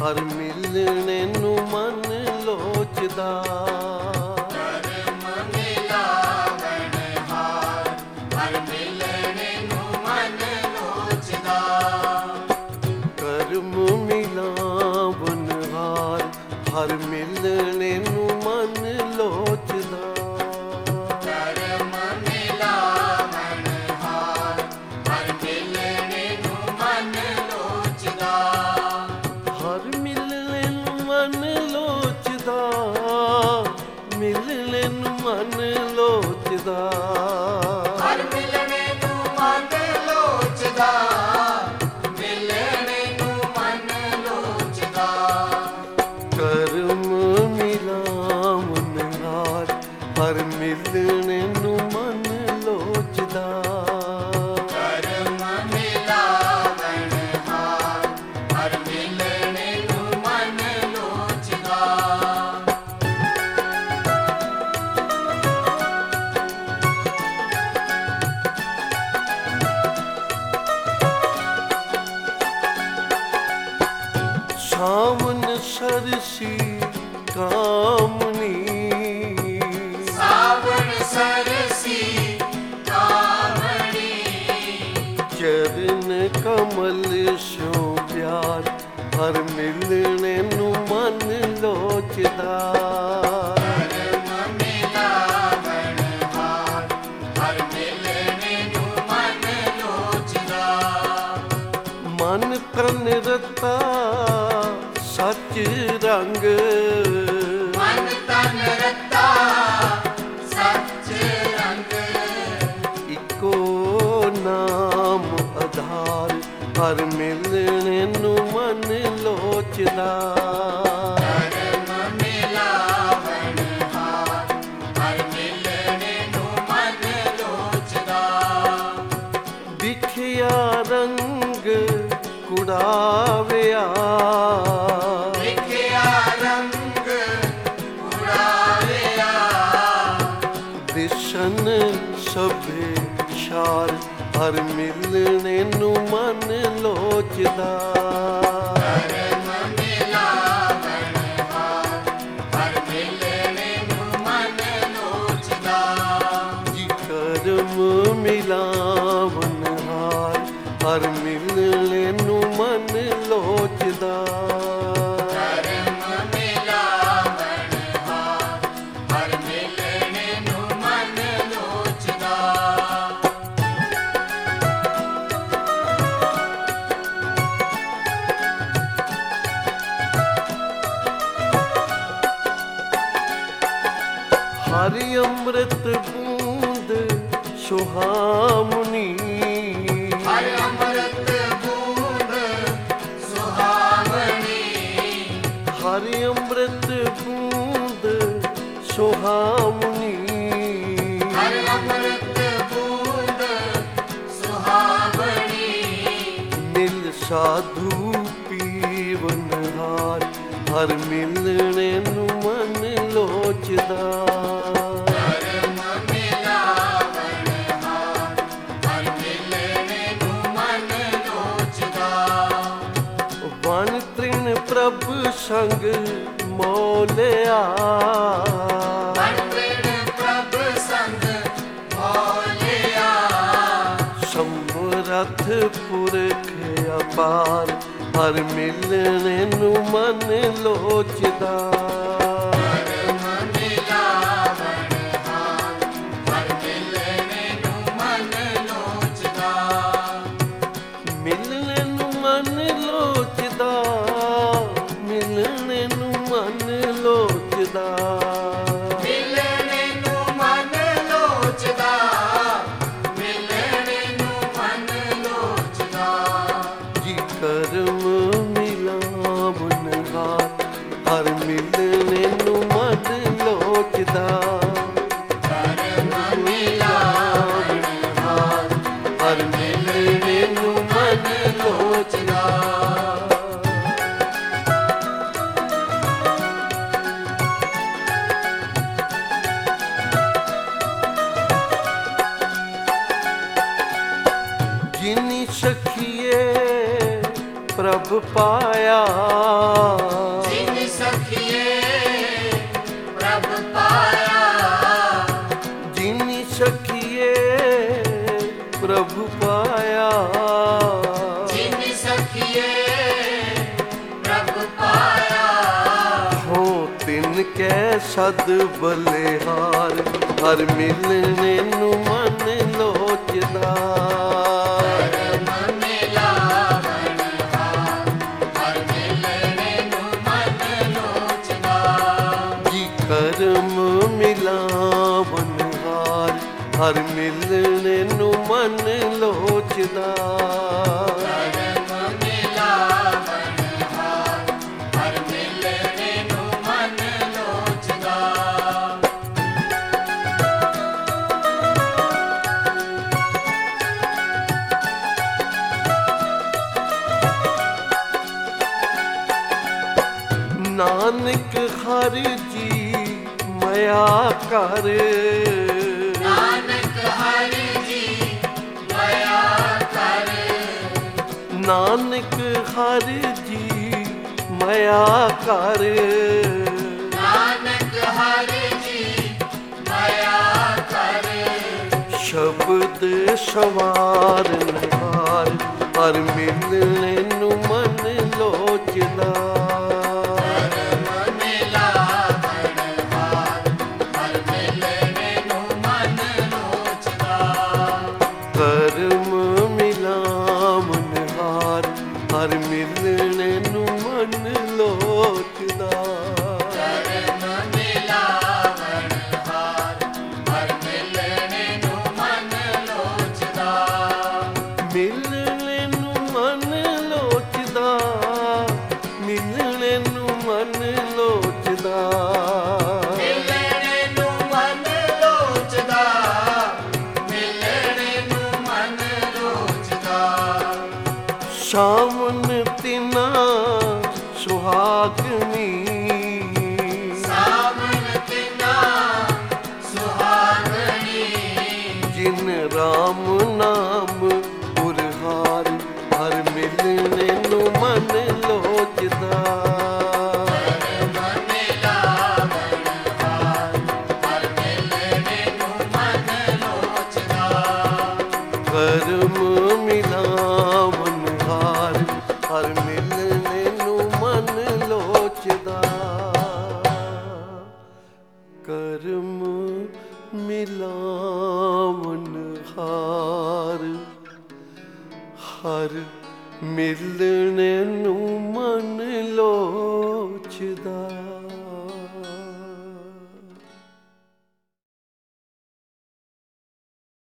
ਹਰ ਮਿਲਣੇ ਨੂੰ ਮਨ ਲੋਚਦਾ। ਕਰਮ ਮਿਲਾਵਣ ਹਾਰ, ਹਰ ਮਿਲਣੇ ਨੂੰ ਮਨ ਲੋਚਦਾ। ਕਰਮ ਮਿਲਾਵਣ ਹਾਰ, ਹਰ ਮਿਲਣੇ ਨੂੰ ਮਨ ਲੋਚਦਾ। ਕਰਮ ਮਿਲਾਵਣ ਹਾਰ, ਹਰ ਮਿਲਣੇ ਨੂੰ ਮਨ ਲੋਚਦਾ। ਹਰ ਮਿਲਣੇ ਨੂੰ ਮਨ ਲੋਚਦਾ, ਮਿਲਣੇ ਨੂੰ ਮਨ ਲੋਚਦਾ। ਹਰ ਮਿਲਣੇ ਨੂੰ ਮਨ ਲੋਚਦਾ, ਮਿਲਣੇ ਨੂੰ ਮਨ ਲੋਚਦਾ। ਕਰਮ ਮਿਲਾਵਣ ਹਾਰ, ਹਰ ਮਿਲਣੇ ਨੂੰ ਮਨ ਲੋਚਦਾ। ਕਰਮ ਮਿਲਾਵਣ ਹਾਰ, ਹਰ ਮਿਲਣੇ ਨੂੰ ਮਨ ਲੋਚਦਾ। ਸਾਵਨ ਸਰਸੀ ਕਾਮਨੀ, ਸਾਵਣ ਸਰਸੀ ਕਾਮਣੀ। ਚਰਨ ਕਮਲ ਸੋ ਪਿਆਰ, ਹਰ ਮਿਲਣੇ ਨੂੰ ਮਨ ਲੋਚਦਾ। ਕਰਮ ਮਿਲਾਵਣ ਹਾਰ, ਹਰ ਮਿਲਣੇ ਨੂੰ ਮਨ ਲੋਚਦਾ। ਮਨ ਤਨ ਰਤਾ ਸੱਚ ਰੰਗ, ਮਨ ਤਨ ਰਤਾ ਸੱਚ ਰੰਗ। ਇੱਕੋ ਨਾਮ ਆਧਾਰ, ਹਰ ਮਿਲਣੇ ਨੂੰ ਮਨ ਲੋਚਦਾ। ਕਰਮ ਮਿਲਾਵਣ ਹਾਰ, ਹਰ ਮਿਲਣੇ ਨੂੰ ਮਨ ਲੋਚਦਾ। ਵਿਖਿਆ ਰੰਗ ਕੁੜਾਵਿਆ, ਵਿਖਿਆ ਰੰਗ ਉਡਾਵਿਆ। ਦਿਸ਼ਨ ਸਭੇ ਸ਼ਾਰ, ਹਰ ਮਿਲਣੇ ਨੂੰ ਮਨ ਲੋਚਦਾ। ਕਰਮ ਮਿਲਾਵਣ ਹਾਰ, ਹਰ ਮਿਲਣੇ ਨੂੰ ਮਨ ਲੋਚਦਾ। ਜੀ ਕਰਮ ਮਿਲਾਵਣ ਹਾਰ, ਹਰ ਮਿਲਣੇ ਨੂੰ ਮਨ ਲੋਚਦਾ। ਕਰਮ ਮਿਲਾਵਣ ਹਾਰ, ਹਰ ਮਿਲਣੇ ਨੂੰ ਮਨ ਲੋਚਦਾ। ਹਰਿ ਅੰਮ੍ਰਿਤ ਬੂੰਦ ਸੁਹਾਮਣੀ, ਹਰ ਅੰਮ੍ਰਿਤ ਬੂੰਦ ਸੁਹਾਵਣੀ। ਹਰਿ ਅੰਮ੍ਰਿਤ ਬੂੰਦ ਸੁਹਾਮਣੀ। ਹਰ ਅੰਮ੍ਰਿਤ ਬੂੰਦ ਸੁਹਾਵਣੀ। ਮਿਲ ਸਾਧੂ ਪੀਵਨ ਹਾਰ, ਹਰ ਮਿਲਣੇ ਨੂੰ ਮਨ ਲੋਚਦਾ। ਕਰਮ ਮਿਲਾਵਣ ਹਾਰ, ਹਰ ਮਿਲਣੇ ਨੂੰ ਮਨ ਲੋਚਦਾ। ਵਨ ਤ੍ਰਿਣ ਪ੍ਰਭ ਸੰਗ ਮੋਲਿਆ, ਮਨ ਤ੍ਰਿਣ ਪ੍ਰਭ ਸੰਗ ਮੋਲਿਆ। ਸਮਰਥ ਪੁਰਖ ਅਪਾਰ, ਹਰ ਮਿਲਣੇ ਨੂੰ ਮਨ ਲੋਚਦਾ। ਕਰਮ ਮਿਲਾਵਣ ਹਾਰ, ਹਰ ਮਿਲਣੇ ਨੂੰ ਮਨ ਲੋਚਦਾ। ਮਿਲਣੇ ਨੂੰ ਮਨ ਲੋਚਦਾ, ਮਿਲਣੇ ਨੂੰ ਮਨ ਲੋਚਦਾ। ਮਿਲਣੇ ਨੂੰ ਮਨ ਲੋਚਦਾ, ਮਿਲਣੇ ਨੂੰ ਮਨ ਲੋਚਦਾ। ਜੀ ਕਰਮ ਮਿਲਾਵਣ ਹਾਰ, ਹਰ ਮਿਲਣੇ ਪਾਇਆ। ਜਿਨ ਸਖੀਏ ਪ੍ਰਭ ਪਾਇਆ। ਜਿਨ ਸਖੀਏ ਪ੍ਰਭ ਪਾਇਆ। ਜਿਨ ਸਖੀਏ ਪ੍ਰਭ ਪਾਇਆ। ਹੋ ਤਿਨ ਕੈ ਸਦ ਬਲਿਹਾਰ, ਹਰ ਮਿਲਣੇ ਨੂੰ ਮਨ ਲੋਚਦਾ। ਕਰਮ ਮਿਲਾਵਣ ਹਾਰ, ਹਰ ਮਿਲਣੇ ਨੂੰ ਮਨ ਲੋਚਦਾ। ਜੀ ਕਰਮ ਮਿਲਾਵਨ ਹਾਰ, ਹਰ ਮਿਲਣੇ ਨੂੰ ਮਨ ਲੋਚਦਾ। ਕਰਮ ਮਿਲਾਵਣ ਹਾਰ, ਹਰ ਮਿਲਣੇ ਨੂੰ ਮਨ ਲੋਚਦਾ। ਨਾਨਕ ਹਰ ਜੀ ਮਇਆ ਕਰ। ਨਾਨਕ ਹਰਿ ਜੀ ਦਇਆ ਕਰ। ਨਾਨਕ ਹਰ ਜੀ ਮਇਆ ਕਰ। ਨਾਨਕ ਹਰਿ ਜੀ ਦਇਆ ਕਰ। ਸ਼ਬਦ ਸਵਾਰਨ ਹਾਰ, ਹਰ ਮਿਲਣੇ ਨੂੰ ਮਨ ਲੋਚਦਾ। ਕਰਮ ਮਿਲਾਵਣ ਹਾਰ, ਹਰ ਮਿਲਣੇ ਨੂੰ ਮਨ ਲੋਚਦਾ। ਕਰਮ ਮਿਲਾਵਨ ਹਾਰ, ਹਰ ਮਿਲਣੇ ਨੂੰ ਮਨ ਲੋਚਦਾ। ਕਰਮ ਮਿਲਾਵਣ ਹਾਰ, ਹਰ ਮਿਲਣੇ ਨੂੰ ਮਨ ਲੋਚਦਾ। ਮਿਲਣੇ ਨੂੰ ਮਨ ਲੋਚਦਾ। ਮਿਲਣੇ ਨੂੰ ਮਨ ਲੋਚਦਾ। ਮਿਲਣੇ ਨੂੰ ਮਨ ਲੋਚਦਾ। ਮਿਲਣੇ ਨੂੰ ਮਨ ਲੋਚਦਾ। ਸਾਵਨ ਤਿਨਾ ਸੁਹਾਗਣੀ। ਸਾਵਣ ਤਿਨਾ ਸੁਹਾਗਣੀ। ਜਿਨ ਰਾਮ ਨਾਮ ਪੁਰਹਾਰ, ਹਰ ਮਿਲਣੇ ਨੂੰ ਮਨ ਲੋਚਦਾ। ਕਰਮ ਮਿਲਾਵਣ ਹਾਰ, ਹਰ ਮਿਲਣੇ ਨੂੰ ਮਨ ਲੋਚਦਾ। ਕਰਮ ਮਿਲਾਵਨ ਹਾਰ, ਹਰ ਮਿਲਣੇ ਨੂੰ ਮਨ ਲੋਚਦਾ। ਕਰਮ ਮਿਲਾਵਨ ਹਾਰ, ਹਰ ਮਿਲਣੇ ਨੂੰ ਮਨ ਲੋਚਦਾ।